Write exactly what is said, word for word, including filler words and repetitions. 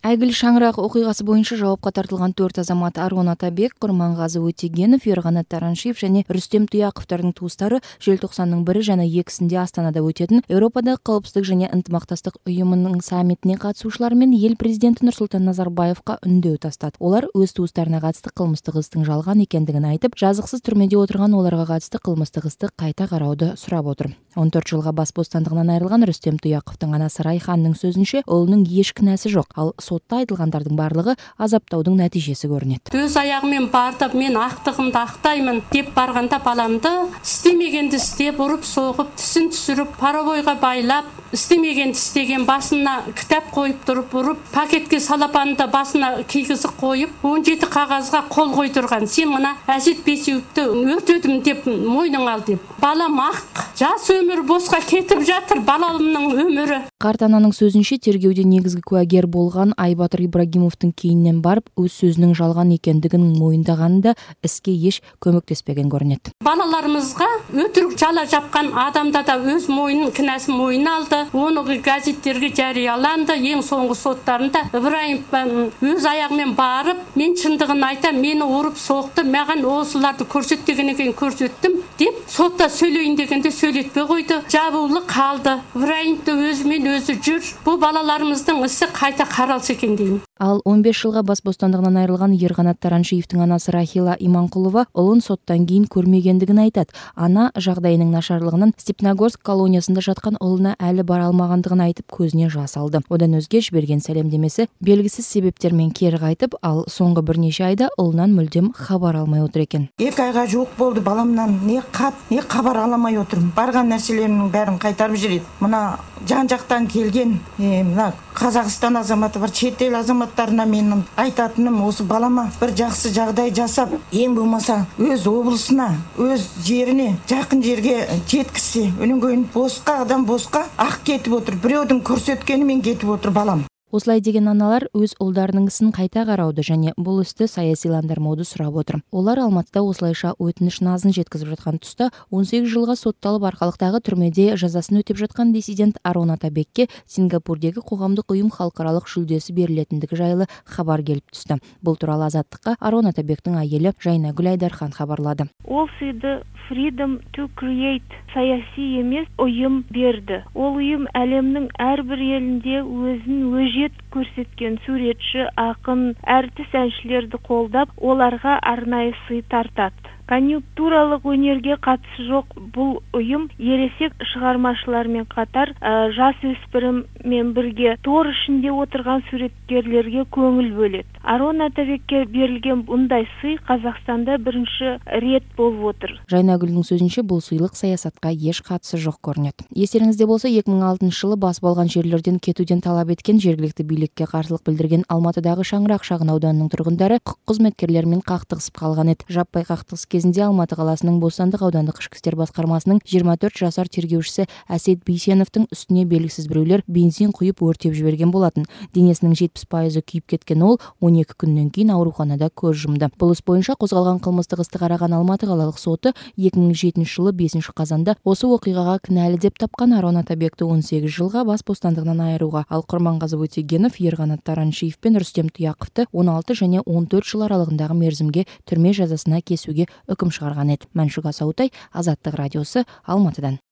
Әйгілі шаңырақ оқиғасы бойынша жауапқа тартылған төрт азамат Арон Атабек, Құрманғазы Өтегенов, Ерғанат Тараншиев және Рүстем Тұяқовтардың туыстары желтоқсанның бірі және екісінде Астанада өтетін Еуропадағы қауіпсіздік және ынтымақтастық ұйымының саммитіне қатысушылармен ел президенті Нұрсұлтан Назарбаевқа үндеу тастады. Олар өз туыстарына қатысты қылмыстық істің жалған екендігін айтып, жазықсыз түрмеде отырған оларға қатысты қылмыстық істі қайта қарауды сұрап отыр. он төрт жылға бас бостандығынан айырылған Рүстем Тұяқовтың анасы Райханның сөзінше, ұлының еш кінәсі жоқ, ал сотта айтылғандардың барлығы азаптаудың нәтижесі көрінеді. Өз аяғымен бардып, мен ақтығымды ақтаймын деп барғанда баламды істемегенді істеп, ұрып соғып, тісін түсіріп, паровойға байлап, істемегенді істеген, басына кітап қойып тұрып, ұрып, пакетке салапанды басына кигізіп қойып, он жеті қағазға қол қойдырған. Сен мына Әсет Бейсеуовті өртедім деп мойның ал деп. Балам ақ, жас өмір босқа кетіп жатыр, балалымның өмірі. Қарт ананың сөзінше, тергеуде негізгі куәгер болған Айбатыр Ибрагимовтың кейіннен барып, өз сөзінің жалған екендігін мойындағанында іске еш көмектеспеген көрінеді. Балаларымызға өтірік жала жапқан адамда да өз мойнын кінәсін мойнына алды. Оны газеттерге жарияланды. Ең соңғы соттарында Ибраимов өз аяғымен барып, мен шындығын айтам, мені ұрып соқты, маған осыларды көрсет деген екен, көрсеттім деп сотта сөйлейін дегенде сөйлетпей қойды. Жабулы қалды. Ибраимовты өзімен өзі жүр. Бұл балаларымыздың ісі қайта қаралса екен деймін. Ал он бес жылға бас бостандығынан айырылған Ерғанат Тараншиевтің анасы Рахила Иманқұлова ұлын соттан кейін көрмегендігін айтады. Ана жағдайының нашарлығынан Степногорск колониясында жатқан ұлына әлі бара алмағандығын айтып, көзіне жас алды. Одан өзге жіберген сәлемдемесі белгісіз себептермен кері қайтып, ал соңғы бірнеше айда ұлынан мүлдем хабар алмай отыр екен. Екі айға жоқ болды, баламнан не хат, не хабар аламай отырмын. Барған нәрселерінің бәрін қайтарып жүреді. Мына жан-жақтан келген, мына Қазақстан азаматы бар, шетел азаматтарына менің айтатыным осы балама бір жақсы жағдай жасап, ең болмаса өз облысына, өз жеріне, жақын жерге жеткізсе, өнен кейін босқа адам босқа ақ кетіп отыр. Біреудің көрсеткенімен кетіп отыр балам. Осылай деген аналар өз ұлдарының ісін қайта қарауды және бұл істі саясиландырмауды сұрап отыр. Олар Алматыда осылайша өтініш назын жеткізіп жатқан тұста он сегіз жылға сотталып арқалықтағы түрмеде жазасын өтеп жатқан диссидент Арон Атабекке Сингапурдегі қоғамдық ұйым халықаралық жүлдесі берілетіндігі жайлы хабар келіп түсті. Бұл туралы Азаттыққа Арон Атабектің әйелі Жайнагүл Айдархан хабарлады. Ол сыйды Freedom to Create саяси емес ұйым берді. Ол ұйым әлемнің әрбір елінде өзін өжет көрсеткен суретші, ақын, әртіс әншілерді қолдап, оларға арнайы сый тартады. Конъюнктуралық өнерге қатысы жоқ бұл ұйым ересек шығармашылармен қатар ә, жас өспіріммен бірге тор ішінде отырған суреткерлерге көңіл бөледі. Арон Атабекке берілген бұндай сый Қазақстанда бірінші рет болып отыр. Жайнагүлдің сөзінше, бұл сыйлық саясатқа еш қатысы жоқ көрінеді. Естеріңізде болса, екі мың алтыншы жылы басып алған жерлерден кетуден талап еткен, жергілікті билікке қарсылық білдірген Алматыдағы Шаңырақ шағын ауданының тұрғындары құқық қызметкерлерімен қақтығысып қалған еді. Жаппай қақтығыс кезінде Алматы қаласының Бостандық аудандық ішкі істер басқармасының жиырма төрт жасар тергеушісі Әсет Бейсеновтың үстіне белгісіз біреулер бензин құйып өртеп жіберген болатын. Денесінің жетпіс пайызы күйіп кеткен ол он екі күннен кейін ауруханада көз жұмды. Бұл іс бойынша қозғалған қылмыстық істі қараған Алматы қалалық соты екі мың жетінші жылы бесінші қазанда осы оқиғаға кінәлі деп тапқан Арон Атабекті он сегіз жылға бас бостандығынан айыруға, ал Құрманғазы Өтегенов, Ерғанат Тараншиев пен Рүстем Тұяқовты он алты және он төрт жыл аралығындағы мерзімге түрме жазасына кесуге үкім шығарған еді. Мәншүк Асаутай, Азаттық радиосы, Алматыдан.